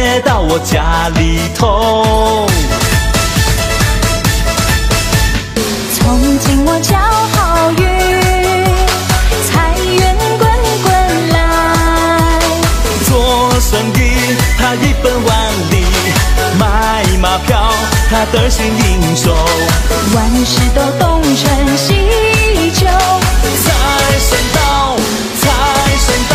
接到我家里头。 从今我交好运，财源滚滚来。 做生意他一本万利，买马票他得心应手， 万事都东成西就。 财神到，财神